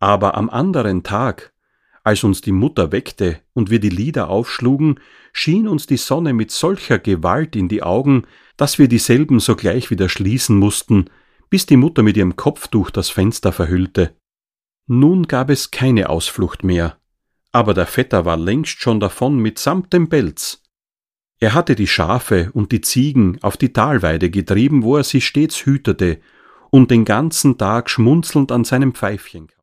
Aber am anderen Tag, als uns die Mutter weckte und wir die Lider aufschlugen, schien uns die Sonne mit solcher Gewalt in die Augen, dass wir dieselben sogleich wieder schließen mussten, bis die Mutter mit ihrem Kopftuch das Fenster verhüllte. Nun gab es keine Ausflucht mehr, aber der Vetter war längst schon davon mitsamt dem Pelz. Er hatte die Schafe und die Ziegen auf die Talweide getrieben, wo er sie stets hütete und den ganzen Tag schmunzelnd an seinem Pfeifchen